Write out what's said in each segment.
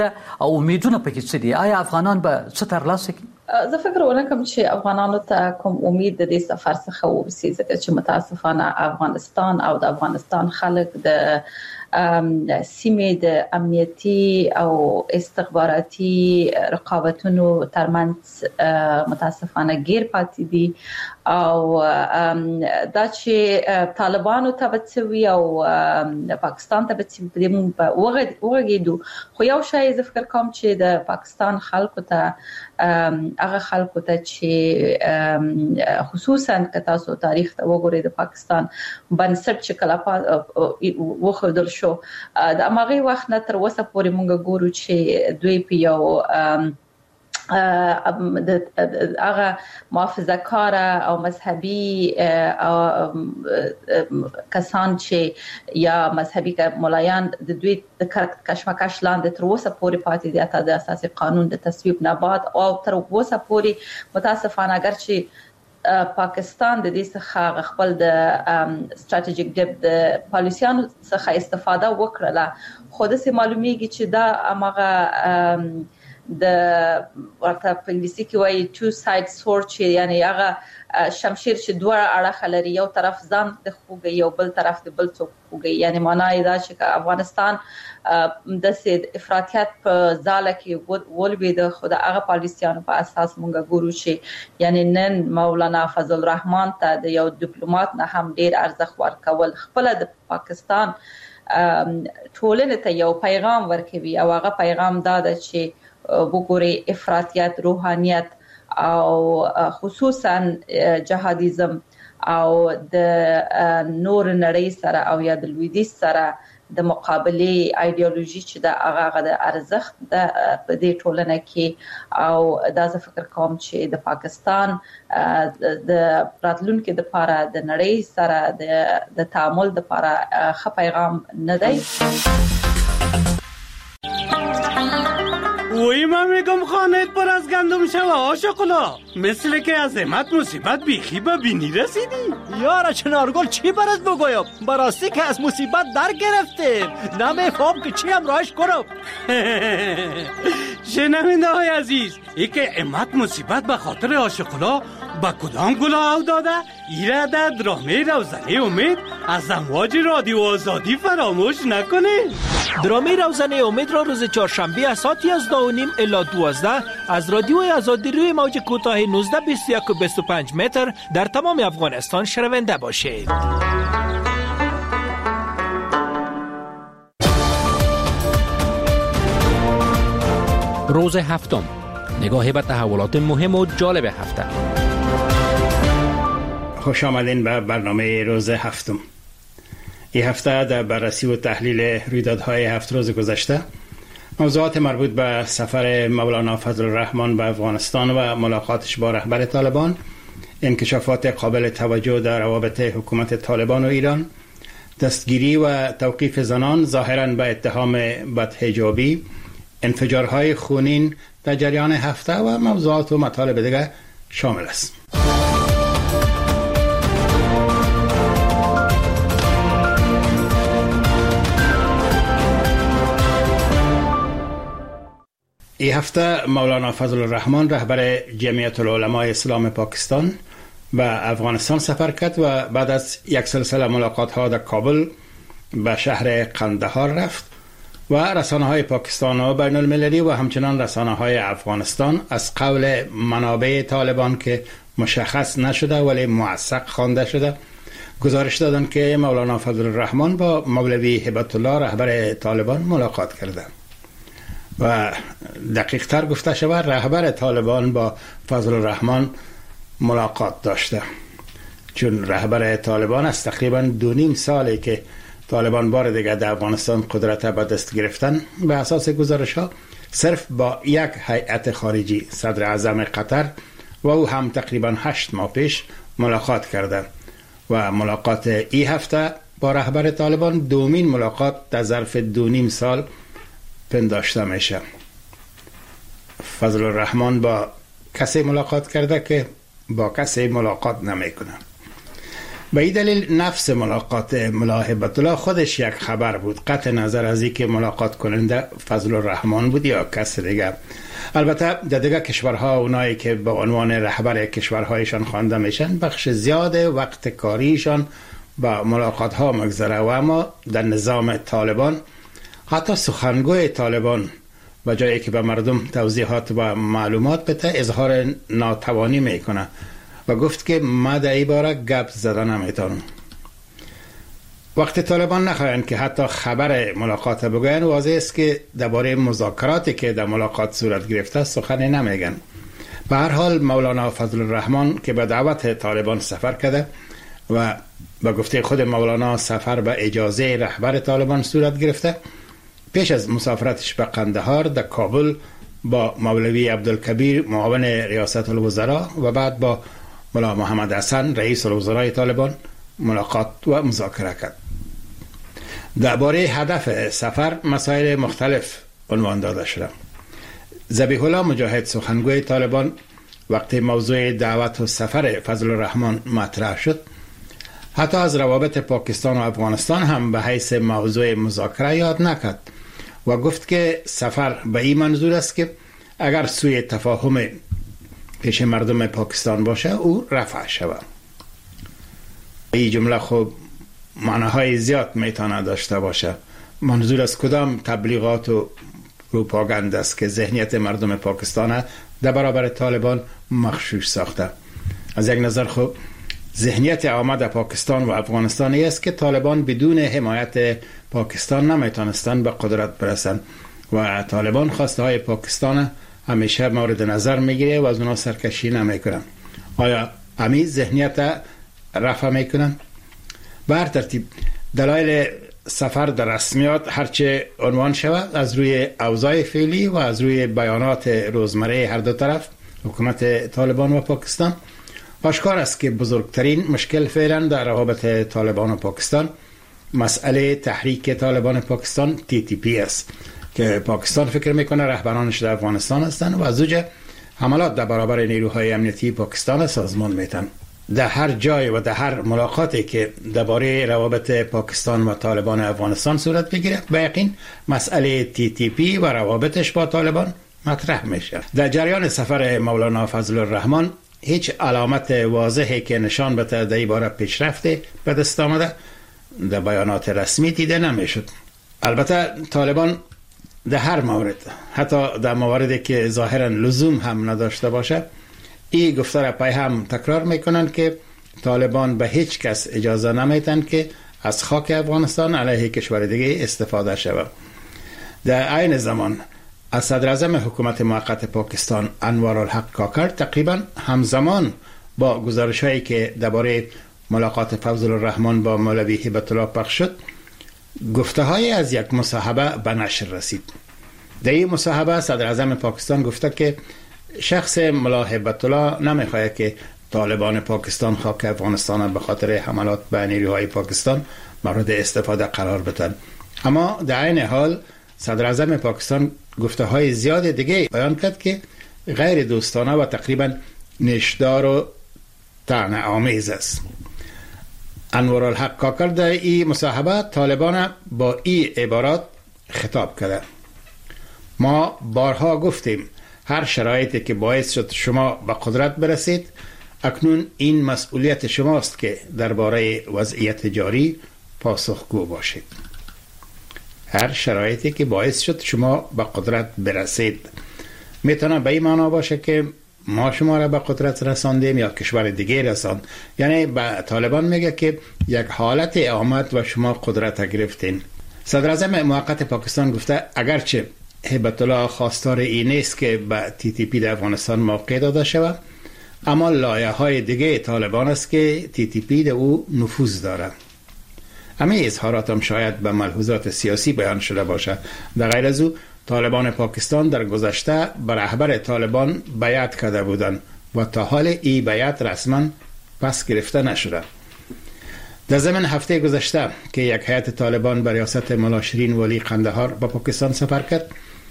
او امیدونه پکې څه دي؟ آیا افغانان به څه ترلاسه کړي؟ زه فکر ونکم چې افغانانو ته کوم امید د دې سفر څخه ورسي، ځکه چې متاسفانه افغانستان او د افغانستان خلک د سیمې د امنیتي او استخباراتي رقابتونو ترمنځ متاسفانه غیر پاتې دي، او دا چې طالبانو ته بچوي او پاکستان ته بچوي وغږیدو. خو یو شی زه فکر کوم چې د پاکستان خلکو ته هغه خلکو ته چې خصوصا که تاسو تاریخ ته وګورئ د پاکستان بنسټ چې کله وخدل شو د امغه وخت نه تر اوسه پورې مونږ ګورو چې دوی په یو هغه محافظه کار او مذهبي کسان چې یا مذهبي ملایان د دوی د کشمکش لاندې تر اوسه پورې پاتې دي ته د اساسي قانون د تصویب نه بعد، او تر اوسه پورې متاسفانه اگر چې پاکستان د دې څخه خپل د استراتیژیک د پالیسیانو څخه استفاده وکړه، خو د سه معلومیږي چې دا امغه د ورته په انګلیسي کې وایي two side sword، یعنی هغه شمشیر چې دوه اړخ لري، یو طرف ځان د خوږي یو بل طرف د بل څوک خوږي. یعنی معنی دا چې افغانستان د سید افراطیت په ځاله کې ولوي د خدای هغه پالیسیانو په اساس مونږ ګورو چې یعنی نن مولانا فضل الرحمن ته د یو ډیپلوماټ نه هم ډیر ارزښت ورکول، خپل د پاکستان ټولنې ته یو پیغام ورکوي، او هغه پیغام دا ده چې وګوري افراطیت، روحانیت او خصوصا جهادیزم او د نور نړۍ سره او یا د لویدیځ سره د مقابله ایدئولوژي چې د هغه د ارزښت د دې ټولنه کې، او دا زه فکر کوم چې د پاکستان د راتلونکو د لپاره د نړۍ سره د تعامل د لپاره ښه پیغام نه دی. وی من میگم خانت پر از گندم شوه آشقلا، مثل که از امت مصیبت بیخی به بینی رسیدی. یارا چنارگل چی برات بگویم؟ براستی که از مصیبت در گرفتیم، نمیفهم که چی هم راهش کنم. شنونده های عزیز، ای که امت مصیبت به خاطر آشقلا با کدام گلا او داده؟ ایره در درامه روزنه امید از امواج رادیو آزادی فراموش نکنید. درامه روزنه امید را روز چهارشنبه از ساعت 11:30 الی 12 از رادیو آزادی روی موج کوتاه 19 21 و 25 متر در تمام افغانستان شنونده باشید. روز هفتم، نگاهی به تحولات مهم و جالب هفته. خوش آمدین به برنامه روز هفتم. این هفته در بررسی و تحلیل رویدادهای 7 روز گذشته، موضوعات مربوط به سفر مولانا فضل الرحمن به افغانستان و ملاقاتش با رهبر طالبان، انکشافات قابل توجه در روابط حکومت طالبان و ایران، دستگیری و توقیف زنان ظاهراً به اتهام بدحجابی، انفجارهای خونین در جریان هفته و موضوعات و مطالب دیگر شامل است. این هفته مولانا فضل الرحمن رهبر جمعیت العلماء اسلام پاکستان به افغانستان سفر کرد و بعد از یک سلسله ملاقات ها در کابل به شهر قندهار رفت و رسانه های پاکستان و بین المللی و همچنان رسانه های افغانستان از قول منابع طالبان که مشخص نشده ولی موثق خوانده شده گزارش دادند که مولانا فضل الرحمن با مولوی هبت الله رهبر طالبان ملاقات کرده و دقیق تر گفته شود رهبر طالبان با فضل الرحمن ملاقات داشته، چون رهبر طالبان است تقریبا 2.5 ساله که طالبان بار دیگر در افغانستان قدرت به دست گرفتن. به اساس گزارش ها صرف با یک هیئت خارجی صدر اعظم قطر و او هم تقریبا 8 ماه پیش ملاقات کرده و ملاقات این هفته با رهبر طالبان دومین ملاقات در ظرف 2.5 سال پنداشته میشه. فضل الرحمن با کسی ملاقات کرده که با کسی ملاقات نمیکنه. به این دلیل نفس ملاقات ملا هبت الله خودش یک خبر بود، قطع نظر از اینکه ملاقات کننده فضل الرحمن بود یا کس دیگه. البته در دیگه کشورها اونایی که به عنوان رهبر کشورهایشان خوانده میشن بخش زیاد وقت کاریشان با ملاقات ها مگذره، و اما در نظام طالبان حتی سخنگوی طالبان و جایی که به مردم توضیحات و معلومات بده اظهار ناتوانی میکنه و گفت که ما در این باره گپ زدن نمیتونم. وقتی طالبان نخواهند که حتی خبر ملاقات بگوین، واضح است که درباره مذاکراتی که در ملاقات صورت گرفته سخنی نمیگن. به هر حال مولانا فضل الرحمن که به دعوت طالبان سفر کرده و به گفته خود مولانا سفر به اجازه رهبر طالبان صورت گرفته، پیش از مسافرتش به قندهار در کابل با مولوی عبدالکبیر معاون ریاست الوزراء و بعد با مولا محمد حسن رئیس الوزرای طالبان ملاقات و مذاکره کرد. درباره هدف سفر مسائل مختلف عنوان داده شده. ذبیح الله مجاهد سخنگوی طالبان وقتی موضوع دعوت و سفر فضل الرحمن مطرح شد، حتی از روابط پاکستان و افغانستان هم به حیث موضوع مذاکره یاد نکرد و گفت که سفر به این منظور است که اگر سوی تفاهم پیش مردم پاکستان باشه او رفع شود. این جمله خب معناهای زیاد میتونه داشته باشه. منظور از کدام تبلیغات و پروپاگاند است که ذهنیت مردم پاکستان در برابر طالبان مغشوش ساخته؟ از یک نظر خب ذهنیت عامه در پاکستان و افغانستان است که طالبان بدون حمایت پاکستان نمیتونستن به قدرت برسن و طالبان خواسته های پاکستان همیشه مورد نظر میگیره و از اونا سرکشی نمیکنن. آیا امی ذهنیت رفع میکنن؟ به هر ترتیب دلایل سفر در رسمیات هرچه عنوان شود، از روی اوضاع فعلی و از روی بیانات روزمره هر دو طرف حکومت طالبان و پاکستان، آشکار است که بزرگترین مشکل فعلا در روابط طالبان و پاکستان مسئله تحریک طالبان پاکستان TTP است که پاکستان فکر میکنه رهبرانش در افغانستان هستند و از اوجه حملات در برابر نیروهای امنیتی پاکستان سازمان میتن. در هر جای و در هر ملاقاتی که درباره روابط پاکستان و طالبان افغانستان صورت بگیره، به یقین مسئله TTP و روابطش با طالبان مطرح میشه. در جریان سفر مولانا فضل الرحمن هیچ علامت واضحی که نشان بده در این باره پیشرفت به دست آمده در بیانات رسمی دیده نمیشد. البته طالبان در هر مورد، حتی در مواردی که ظاهرا لزوم هم نداشته باشه، این گفته را پای هم تکرار میکنن که طالبان به هیچ کس اجازه نمیتن که از خاک افغانستان علیه کشور دیگه استفاده شود. در عین زمان از صدر اعظم حکومت موقت پاکستان انوار الحق کاکر تقریبا همزمان با گزارش هایی که درباره ملاقات فضل الرحمن با مولوی هبت الله پخش شد، گفته های از یک مصاحبه به نشر رسید. در این مصاحبه صدر اعظم پاکستان گفته که شخص ملا هبت الله نمیخواهد که طالبان پاکستان خاک افغانستان به خاطر حملات به نیروهای پاکستان مورد استفاده قرار بدن. اما در عین حال صدر اعظم پاکستان گفته های زیاد دیگه بیان کرد که غیر دوستانه و تقریبا نشدار و طعنه آمیز است. انوار الحق کاکر در این مصاحبه طالبان با این عبارات خطاب کرده: ما بارها گفتیم هر شرایطی که باعث شد شما به قدرت برسید، اکنون این مسئولیت شماست که درباره وضعیت جاری پاسخگو باشید. هر شرایطی که باعث شد شما به قدرت برسید میتونه به این معنا باشه که ما شما را به قدرت رساندیم یا کشور دیگه رساند. یعنی به طالبان میگه که یک حالت آمد و شما قدرت گرفتین. صدر اعظم موقت پاکستان گفته اگرچه هبت الله خواستار این نیست که به TTP در افغانستان موقع داده شود، اما لایه های دیگه طالبان است که TTP در او نفوذ داره. همه اظهارات هم شاید به ملحوظات سیاسی بیان شده باشه. در غیر از او طالبان پاکستان در گذشته به رهبر طالبان بیعت کرده بودند و تا حال این بیعت رسما پس گرفته نشده. در ضمن هفته گذشته که یک هیئت طالبان به ریاست مولا شیرین ولی قندهار به پاکستان سفر کرد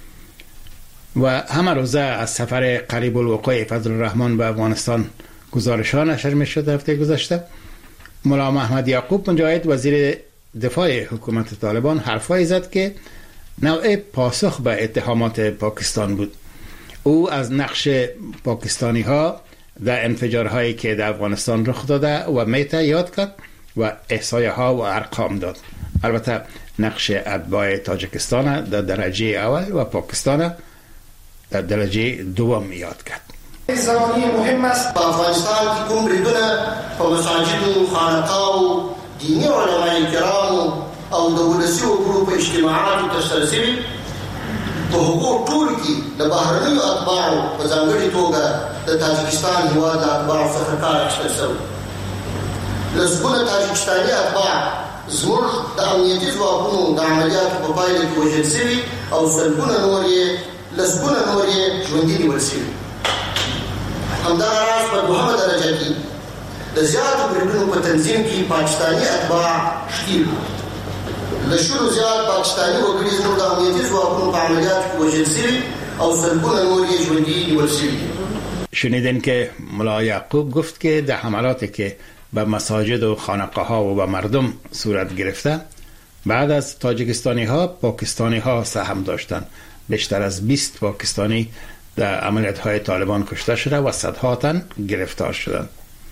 و همه روزه از سفر قریب الوقوع فضل الرحمن به افغانستان گزارش ها نشر می شد هفته گذشته، ملا محمد یعقوب مجاهد وزیر دفاع حکومت طالبان حرفایی زد که نوع پاسخ به اتهامات پاکستان بود. او از نقش پاکستانی ها در انفجارهایی که در افغانستان رخ داده و میته یاد کرد و احصایه ها و ارقام داد. البته نقش اتباع تاجیکستان در درجه اول و پاکستان در درجه دوم یاد کرد. زمانی مهم است با افغانستان که کوم بریدونه په مساجد و خانقاه و دینی علمای کرام او د ولسي وګړو په اجتماعاتو ترسره شوي په هغو ټولو کې د بهرنیو اتباعو په ځانګړې توګه د تاجکستان هېواد د اتباعو څخه کار اخیستل شوی. لسګونه تاجکستاني اتباع زموږ د امنیتي ځواکونو د عملیاتو په پایله کې وژل شوي او لسګونه نور یې ژوندي نیول شوي. همدغه راز په دوهمه درجه کې د زیاتو بریدونو په تنظیم کې پاکستاني اتباع ښکیل وو. له شلو زیات پاکستاني وګړي زموږ د امنیتي ځواکونو په عملیاتو کې وژل شوي او سلګونه نور یې ژوندي نیول شوي. شنیدین که ملا یعقوب گفت که در حملاتی که به مساجد و خانقاه ها و به مردم صورت گرفته، بعد از تاجیکستانی ها پاکستانی ها سهم داشتند. بیشتر از 20 پاکستانی در عملیات های طالبان کشته شده و صدها تن گرفتار شدند.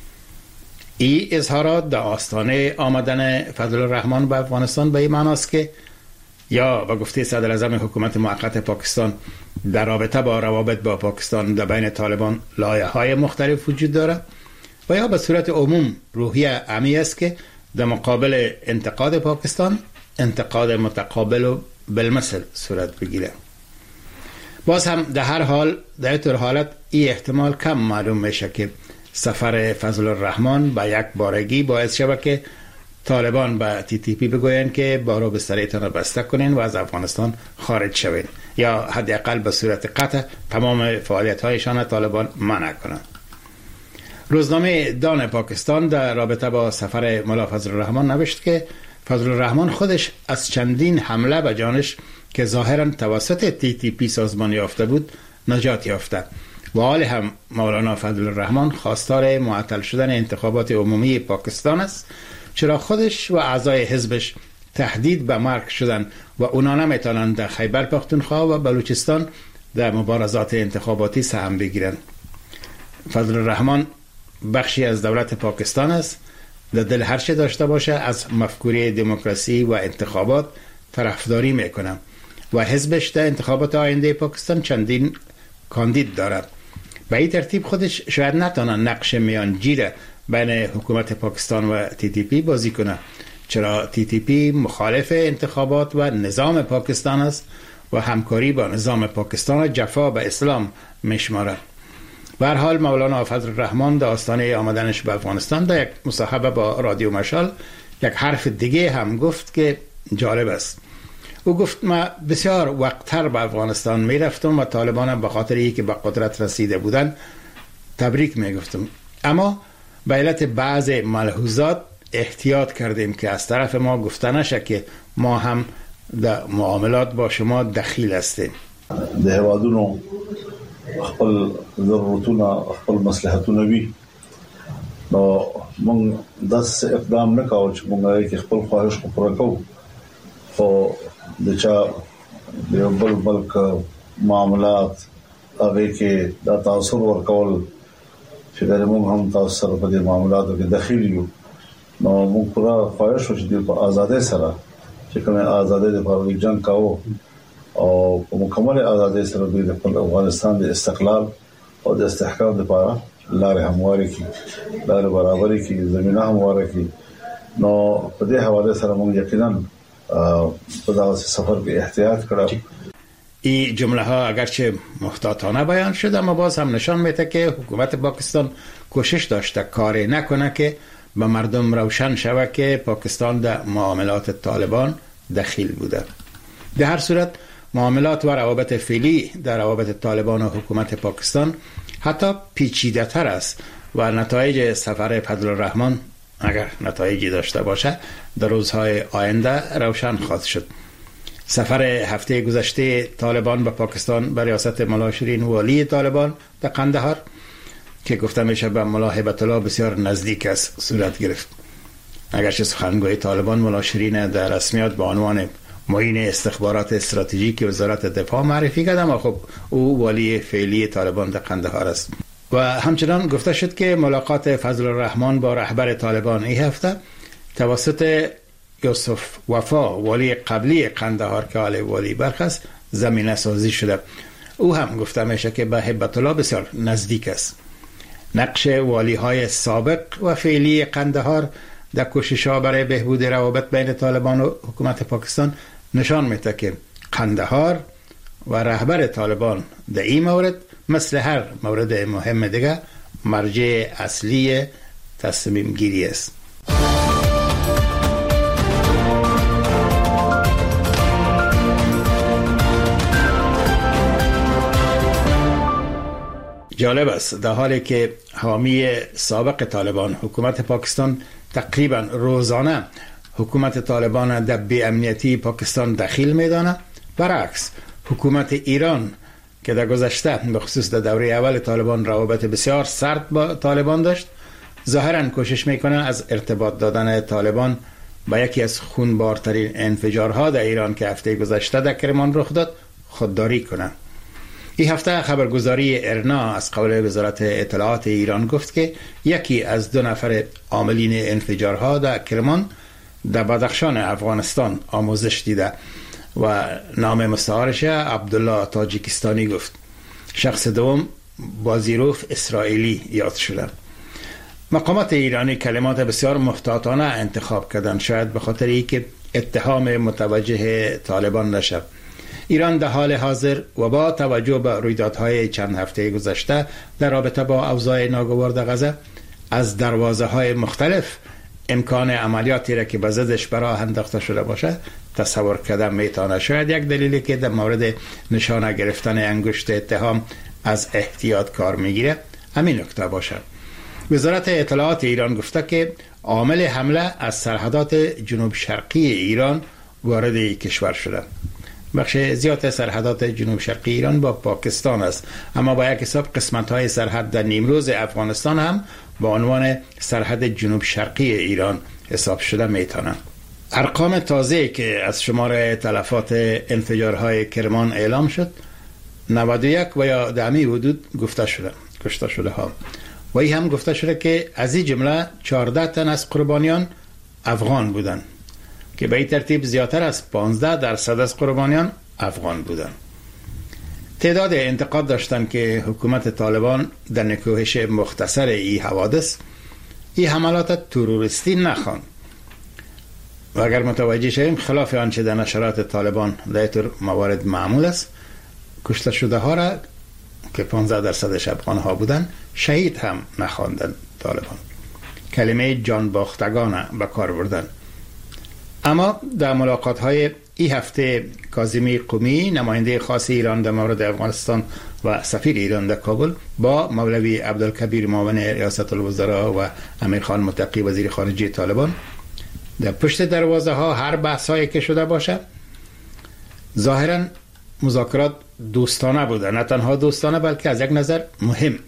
این اظهارات در آستانه آمدن فضل الرحمن به افغانستان به این معناست که یا به گفته صدر اعظم حکومت موقت پاکستان در رابطه با روابط با پاکستان در بین طالبان لایه‌های مختلف وجود داره و یا به صورت عموم روحیه عمی است که در مقابل انتقاد پاکستان انتقاد متقابل و بالمثل صورت بگیره. باز هم در هر حال در طور حالت این احتمال کم معلوم میشه که سفر فضل الرحمن به یک بارگی باعث شود که طالبان به TTP بگوین که بارو بستریتان را بسته کنین و از افغانستان خارج شوین یا حداقل به صورت قطع تمام فعالیت هایشان طالبان منع کنند. روزنامه دان پاکستان در رابطه با سفر ملا فضل الرحمن نوشت که فضل الرحمن خودش از چندین حمله به جانش که ظاهرا توسط TTP سازمان یافته بود نجات یافته و حال هم مولانا فضل الرحمن خواستار معطل شدن انتخابات عمومی پاکستان است، چرا خودش و اعضای حزبش تهدید به مرگ شدن و اونا نمیتونن در خیبر پختونخوا و بلوچستان در مبارزات انتخاباتی سهم بگیرن. فضل الرحمن بخشی از دولت پاکستان است، در دل هر چه داشته باشه از مفکوره دموکراسی و انتخابات طرفداری میکنه و حزبش در انتخابات آینده پاکستان چندین کاندید دارد. به این ترتیب خودش شاید نتونه نقش میانجی بین حکومت پاکستان و TTP بازی کنه، چرا TTP مخالف انتخابات و نظام پاکستان است و همکاری با نظام پاکستان جفا به اسلام میشماره. به هر حال مولانا فضل الرحمن در آستانه آمدنش به افغانستان در یک مصاحبه با رادیو مشال یک حرف دیگه هم گفت که جالب است. او گفت ما بسیار وقتتر به افغانستان می رفتم و طالبان به خاطر اینکه به قدرت رسیده بودن تبریک می گفتم، اما به علت بعض ملحوظات احتیاط کردیم که از طرف ما گفته نشه که ما هم در معاملات با شما دخیل هستیم. د هیوادونو خپل ضرورتونه خپل مصلحتونه وي، نو موږ داسې اقدام نه کوو چې موږ یې خپل خواهش پوره کوو، خو د چا د بل ملک معاملات هغه کې دا تاثیر ورکول چې موږ هم تاسو سره په دې معاملاتو کې دخیل یو، نو موږ پوره خواهش وکړو چې په آزادۍ سره چې کومه آزادۍ لپاره جنگ کاوه او په مکمل آزادۍ سره د افغانستان د استقلال او د استحکام لپاره لارې همواري کی، لارې برابرۍ کی، زمينه همواري کی. نو په دې حواله سره موږ یقینا په دغه سفر کې احتیاط کړو. این جمله ها اگرچه محتاطانه بیان شد اما باز هم نشان میده که حکومت پاکستان کوشش داشته کاری نکنه که به مردم روشن شود که پاکستان در معاملات طالبان دخیل بوده. در هر صورت معاملات و روابط فعلی در روابط طالبان و حکومت پاکستان حتی پیچیده تر است و نتایج سفر فضل الرحمن اگر نتایجی داشته باشه در روزهای آینده روشن خواهد شد. سفر هفته گذشته طالبان به پاکستان به ریاست ملا شیرین والی طالبان در قندهار که گفته میشه به ملا هیبت الله بسیار نزدیک است صورت گرفت. اگرچه سخنگوی طالبان ملا شیرین در رسمیات به عنوان معین استخبارات استراتژیک وزارت دفاع معرفی کرد، اما خب او والی فعلی طالبان در قندهار است. و همچنان گفته شد که ملاقات فضل الرحمن با رهبر طالبان این هفته توسط یوسف وفا والی قبلی قندهار که حال والی بلخ است زمینه سازی شده. او هم گفته میشه که به هیبت الله بسیار نزدیک است. نقش والی های سابق و فعلی قندهار در کوشش ها برای بهبود روابط بین طالبان و حکومت پاکستان نشان میده که قندهار و رهبر طالبان در این مورد مثل هر مورد مهم دیگه مرجع اصلی تصمیم گیری است. جالب است در حالی که حامی سابق طالبان حکومت پاکستان تقریبا روزانه حکومت طالبان در بی‌امنیتی پاکستان دخیل میدانه، برعکس حکومت ایران که در گذشته به خصوص در دوره اول طالبان روابط بسیار سرد با طالبان داشت، ظاهرا کوشش میکنه از ارتباط دادن طالبان با یکی از خونبارترین انفجارها در ایران که هفته گذشته در کرمان رخ داد خودداری کنه. این هفته خبرگزاری ارنا از قول وزارت اطلاعات ایران گفت که یکی از 2 نفر عاملین انفجارها در کرمان در بدخشان افغانستان آموزش دیده و نام مستعارش عبدالله تاجیکستانی گفت. شخص دوم بازیروف اسرائیلی یاد شده. مقامات ایرانی کلمات بسیار محتاطانه انتخاب کردن، شاید به خاطر اینکه اتهام متوجه طالبان نشد. ایران در حال حاضر و با توجه به رویدادهای چند هفته گذشته در رابطه با اوضاع ناگوار در غزه از دروازه‌های مختلف امکان عملیاتی را که به ضدش براه انداخته شده باشه تصور کردن میتونه. شاید یک دلیلی که در مورد نشانه گرفتن انگشت اتهام از احتیاط کار میگیره همین نکته باشه. وزارت اطلاعات ایران گفته که عامل حمله از سرحدات جنوب شرقی ایران وارد کشور شده. بخش زیاد سرحدات جنوب شرقی ایران با پاکستان است، اما با یک حساب قسمت‌های سرحد در نیمروز افغانستان هم با عنوان سرحد جنوب شرقی ایران حساب شده میتونن. ارقام تازه که از شمار تلفات انفجارهای کرمان اعلام شد 91 و یا در همین حدود کشته شده ها و این هم گفته شده که از این جمله 14 تن از قربانیان افغان بودند که به این ترتیب زیادتر از 15% از قربانیان افغان بودند. تعداد انتقاد داشتن که حکومت طالبان در نکوهش مختصر این حوادث این حملات تروریستی نخوان و اگر متوجه شویم خلاف آنچه در نشرات طالبان در طور موارد معمول است، کشته شده ها را که 15% افغان ها بودن شهید هم نخواندن طالبان. کلمه جان باختگان به کار بردن. اما در ملاقات های این هفته کاظمی قمی نماینده خاص ایران در مورد افغانستان و سفیر ایران در کابل با مولوی عبدالکبیر معاون ریاست الوزراء و امیرخان متقی وزیر خارجه طالبان در پشت دروازه ها هر بحث هایی که شده باشه ظاهرا مذاکرات دوستانه بوده، نه تنها دوستانه بلکه از یک نظر مهم.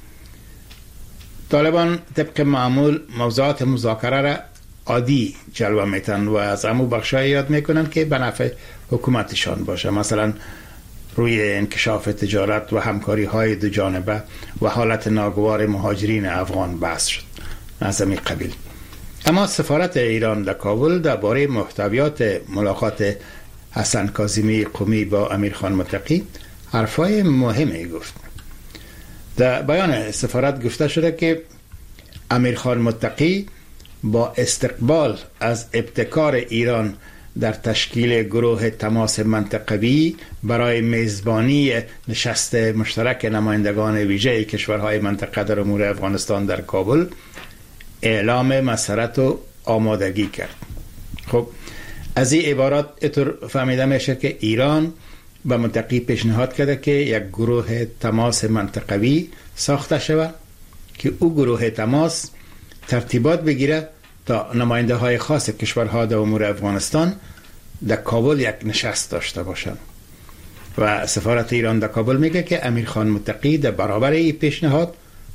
طالبان طبق معمول موضوعات مذاکره را عادی جلوه میتن و از امو بخشای یاد میکنن که به نفع حکومتشان باشه، مثلا روی انکشاف تجارت و همکاری های دو جانبه و حالت ناگوار مهاجرین افغان بحث شد از همین قبیل. اما سفارت ایران در کابل درباره محتویات ملاقات حسن کاظمی قمی با امیرخان متقی حرفای مهمی گفت. در بیان سفارت گفته شده که امیرخان متقی با استقبال از ابتکار ایران در تشکیل گروه تماس منطقوی برای میزبانی نشست مشترک نمایندگان ویژه کشورهای منطقه در امور افغانستان در کابل اعلام مسرت و آمادگی کرد. خب از این عبارات اطور فهمیده میشه که ایران به متقی پیشنهاد کرده که یک گروه تماس منطقوی ساخته شود که او گروه تماس ترتیبات بگیره تا نماینده های خاص کشورها در امور افغانستان در کابل یک نشست داشته باشند. و سفارت ایران در کابل میگه که امیرخان متقی در برابر این پیشنهاد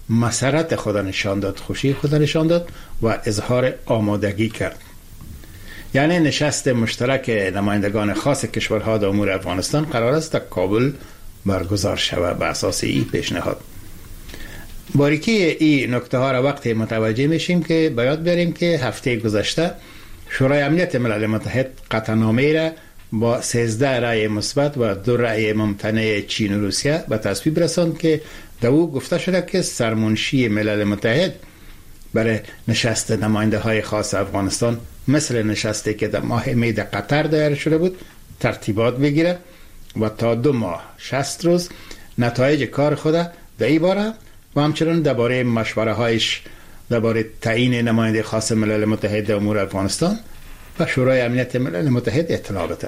مسرت خود نشان داد، خوشی خود نشان داد و اظهار آمادگی کرد. یعنی نشست مشترک نمایندگان خاص کشورها در امور افغانستان قرار است در کابل برگزار شود به اساس این پیشنهاد. باریکی این نکته ها را وقتی متوجه میشیم که باید بریم که هفته گذشته شورای امنیت ملل متحد قطعنامه را با 13 رأی مثبت و 2 رأی ممتنع چین و روسیه به تصویب رساند که در او گفته شده که سرمنشی ملل متحد برای نشست نماینده های خاص افغانستان مثل نشستی که در ماه می در قطر دایر شده بود ترتیبات بگیره و تا 2 ماه 60 روز نتایج کار خود در این باره و همچنین درباره مشوره هایش درباره تعیین نماینده خاص ملل متحد در امور افغانستان و شورای امنیت ملل متحد اطلاع بده.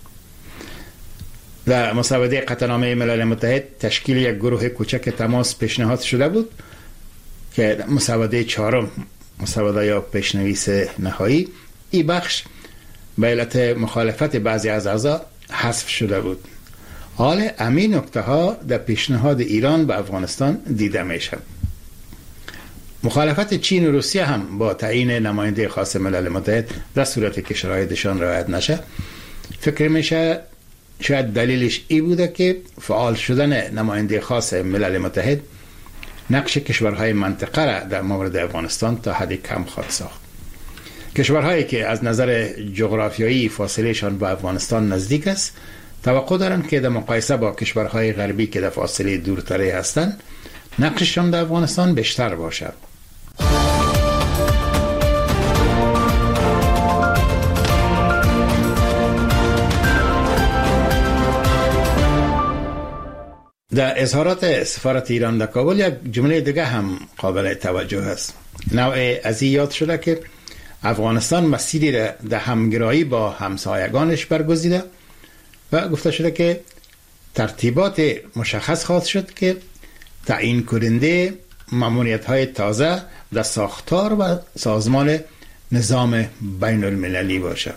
در مسوده قطعنامه ملل متحد تشکیل یک گروه کوچک تماس پیشنهاد شده بود که مسوده 4 مسوده یا پیشنویس نهایی این بخش به علت مخالفت بعضی از اعضا حذف شده بود. حال همین نکته ها در پیشنهاد ایران به افغانستان دیده میشه. مخالفت چین و روسیه هم با تعیین نماینده خاص ملل متحد در صورتی که شرایطشان رعایت نشه فکر میشه شاید دلیلش ای بوده که فعال شدن نماینده خاص ملل متحد نقش کشورهای منطقه را در مورد افغانستان تا حدی کم خواهد ساخت. کشورهایی که از نظر جغرافیایی فاصلهشان با افغانستان نزدیک است توقع دارند که در مقایسه با کشورهای غربی که در فاصله دورتری هستند نقششان در افغانستان بیشتر باشد. در اظهارات سفارت ایران در کابل یک جمله دیگه هم قابل توجه است. نوع از این یاد شده که افغانستان مسیری را در همگرایی با همسایگانش برگزیده و گفته شده که ترتیبات مشخص خواهد شد که تعیین کننده ماموریت‌های تازه در ساختار و سازمان نظام بین المللی باشه.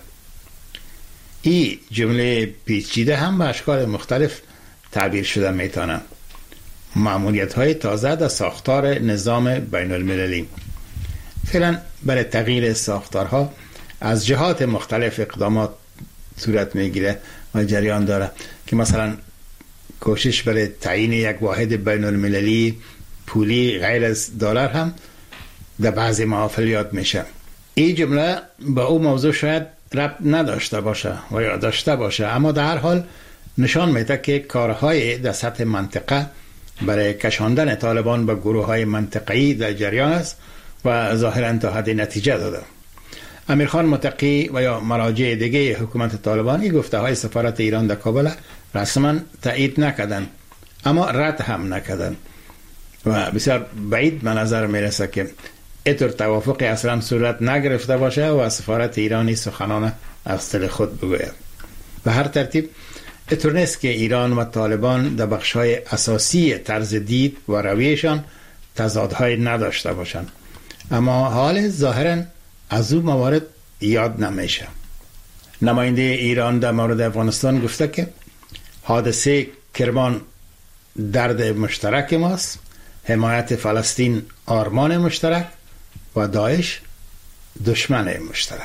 این جمله پیچیده هم به اشکال مختلف تعبیر شده میتونه. ماموریت‌های تازه در ساختار نظام بین المللی فعلا برای تغییر ساختارها از جهات مختلف اقدامات صورت میگیره و جریان داره که مثلا کوشش برای تعیین یک واحد بین المللی پولی غیر از دلار هم در بعضی محافل یاد میشه. این جمله با او موضوع شاید ربط نداشته باشه و یا داشته باشه، اما در هر حال نشان میده که کارهای در سطح منطقه برای کشاندن طالبان به گروه های منطقه‌ای در جریان است و ظاهراً تا حدی نتیجه داده. امیرخان متقی و یا مراجع دیگه حکومت طالبان این گفته های سفارت ایران در کابل رسما تایید نکردن اما رد هم نکردن و بسیار بعید به نظر میرسه که اینطور توافق اصلا صورت نگرفته باشه و سفارت ایرانی سخنان از دل خود بگوید. به هر ترتیب اینطور نیست که ایران و طالبان در بخش‌های اساسی طرز دید و رویشان تضادهای نداشته باشند، اما حال ظاهراً از او موارد یاد نمیشه. نماینده ایران در مورد افغانستان گفته که حادثه کرمان درد مشترک ماست، حمایت فلسطین آرمان مشترک و داعش دشمن مشترک.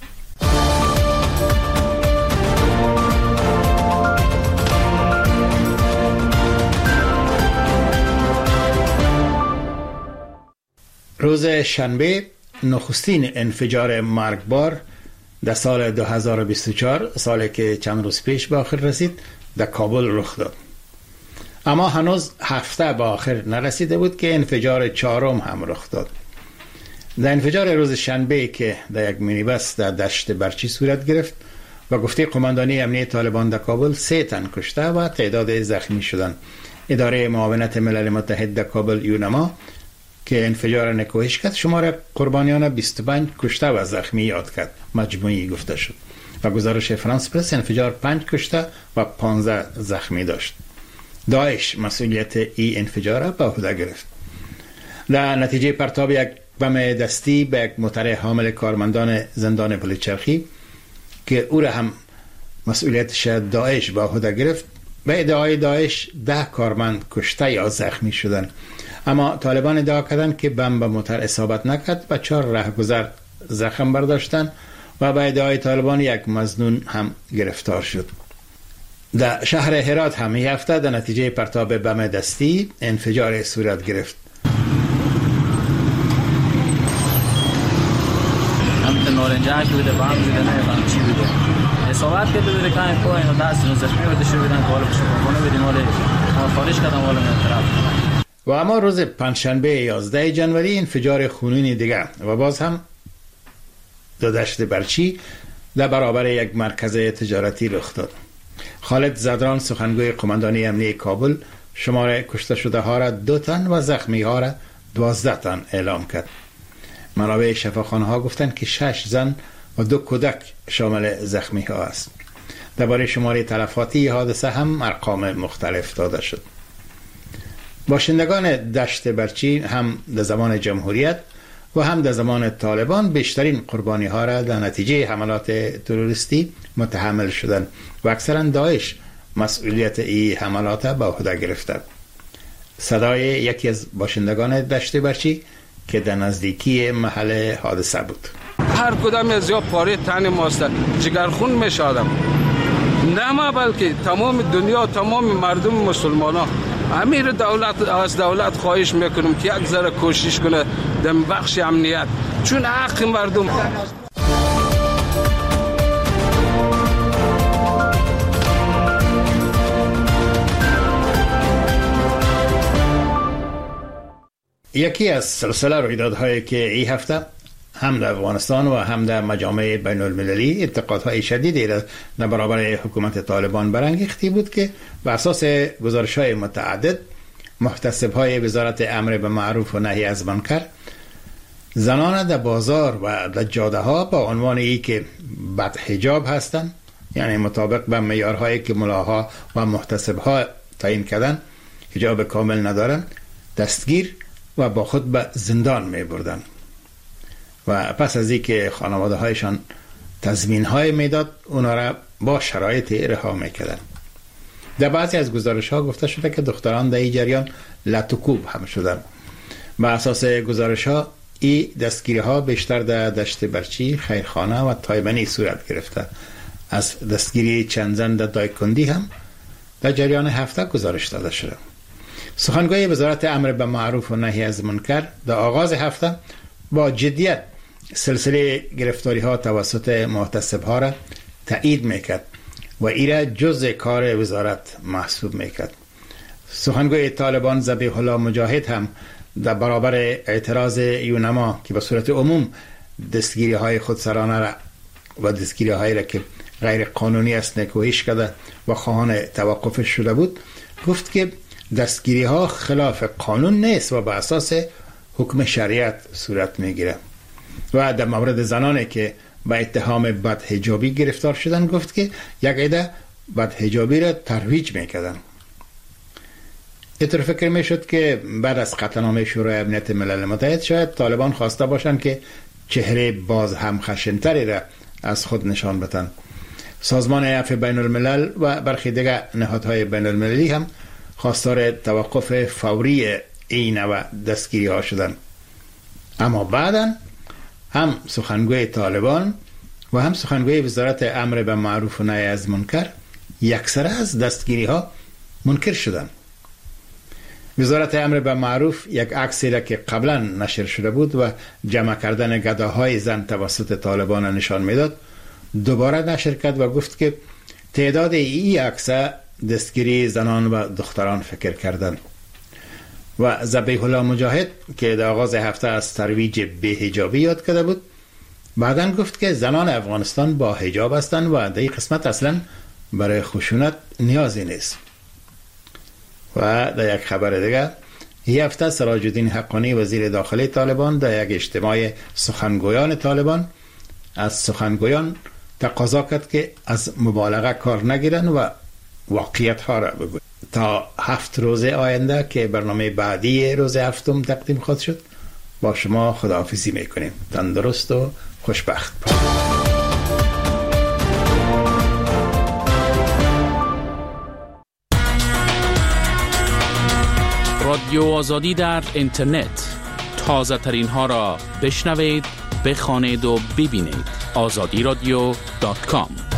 روز شنبه نخستین انفجار مرگبار در سال 2024 سالی که چند روز پیش به آخر رسید در کابل رخ داد، اما هنوز هفته به آخر نرسیده بود که انفجار 4م هم رخ داد. در انفجار روز شنبه که در یک مینیبس در دشت برچی صورت گرفت و گفته قماندانی امنیت طالبان در کابل 3 تن کشته و تعداد زخمی شدند. اداره معاونت ملل متحد در کابل یونما که انفجار نکوهش کرد شمار قربانیان 25 کشته و زخمی یاد کرد، مجموعی گفته شد و گزارش فرانس پرس انفجار 5 کشته و 15 زخمی داشت. داعش مسئولیت این انفجار را به عهده گرفت. در نتیجه پرتاب یک بم دستی به یک موتر حامل کارمندان زندان پل چرخی که او را هم مسئولیتش داعش به عهده گرفت به ادعای داعش 10 کارمند کشته یا زخمی شدند، اما طالبان ادعا کردند که بمب به موتر اصابت نکرد و 4 رهگذر زخم برداشتند و به ادعای طالبان 1 مظنون هم گرفتار شد. در شهر هرات هم این هفته در نتیجه پرتاب بم دستی انفجار صورت گرفت. نارنجک بوده، بم بوده، نمیدونم چی بوده. اصابت کرده بوده که این پای اینو دست اینو زخمی بوده شده بودن که حالا بشون بدیم حالا خارج کردم حالا من طرف. و اما روز پنجشنبه 11 جنوری انفجار خونینی دیگه و باز هم در دشت برچی در برابر یک مرکز تجارتی رخ داد. خالد زدران سخنگوی قماندانی امنیه کابل شمار کشته شده ها را 2 تن و زخمی ها را 12 تن اعلام کرد. منابع شفاخانه ها گفتند که 6 زن و 2 کودک شامل زخمی ها است. درباره شماره تلفاتی حادثه هم ارقام مختلف داده شد. باشندگان دشت برچی هم در زمان جمهوریت و هم در زمان طالبان بیشترین قربانی ها را در نتیجه حملات تروریستی متحمل شدند و اکثرا داعش مسئولیت این حملات به عهده گرفته. صدای یکی از باشندگان دشت برچی که در نزدیکی محل حادثه بود. هر کدام از یا پاره تن ماست، جگرخون میشه آدم، نه ما بلکه تمام دنیا، تمام مردم مسلمان ها. امیر دولت از دولت خواهش میکنم که یک ذره کوشش کنه در بخش امنیت، چون حق مردم. یکی از سلسله رویدادهایی که این هفته هم در افغانستان و هم در مجامع بین المللی انتقادهای شدیدی در برابر حکومت طالبان برانگیخته بود که بر اساس گزارش‌های متعدد محتسب‌های وزارت امر به معروف و نهی از منکر زنان در بازار و در جاده‌ها با عنوان ای که بدحجاب هستند، یعنی مطابق به معیارهایی که ملاها و محتسب‌ها تعیین کردن حجاب کامل ندارن، دستگیر و با خود به زندان می بردن و پس از اینکه خانواده هایشان تضمین های میداد اونا را با شرایط رها میکردن. در بعضی از گزارش ها گفته شده که دختران در این جریان لطوکوب هم شدن. با اساس گزارش ها این دستگیری ها بیشتر در دشت برچی، خیرخانه و تایبنی صورت گرفته. از دستگیری چند زن در دایکندی هم در جریان هفته گزارش داده شده. سخنگوی وزارت امر به معروف و نهی از منکر در آغاز هفته با جدیت سلسله گرفتاری ها توسط محتسب ها را تایید میکرد و ایره جزء کار وزارت محسوب میکرد. سخنگوی طالبان ذبیح الله مجاهد هم در برابر اعتراض یونما که به صورت عموم دستگیری های خودسرانه را و دستگیری هایی را که غیر قانونی است نکوهش کرده و خواهان توقف شده بود، گفت که دستگیری ها خلاف قانون نیست و به اساس حکم شریعت صورت میگیره. و در مورد زنانی که با اتهام بدحجابی گرفتار شدن گفت که یک عده بدحجابی را ترویج میکردن. اینطور فکر میشد که بعد از قطعنامه شورای امنیت ملل متحد شاید طالبان خواسته باشند که چهره باز هم خشنتری را از خود نشان بدن. سازمان عفو بین الملل و برخی دیگر نهادهای بین المللی هم خواستار توقف فوری این نوع دستگیری ها شدن. اما بعداً هم سخنگوی طالبان و هم سخنگوی وزارت امر به معروف و نهی از منکر یکسره از دستگیری ها منکر شدن. وزارت امر به معروف یک عکسی را که قبلا نشر شده بود و جمع کردن گداهای زن توسط طالبان نشان میداد دوباره نشر کرد و گفت که تعداد این عکس دستگیری زنان و دختران فکر کردند. و ذبیح الله مجاهد که در آغاز هفته از ترویج بی‌حجابی یاد کرده بود بعداً گفت که زنان افغانستان با حجاب هستند و در این قسمت اصلا برای خشونت نیازی نیست. و در یک خبر دیگه این هفته سراج الدین حقانی وزیر داخلی طالبان در یک اجتماع سخنگویان طالبان از سخنگویان تقاضا کرد که از مبالغه کار نگیرن و واقعیت ها را بگوید. تا 7 روز آینده که برنامه بعدی روز هفتم تقدیم خواهد شد با شما خداحافظی میکنیم. تندرست و خوشبخت. رادیو آزادی در اینترنت. تازه ترین ها را بشنوید، بخوانید و ببینید. azadiradio.com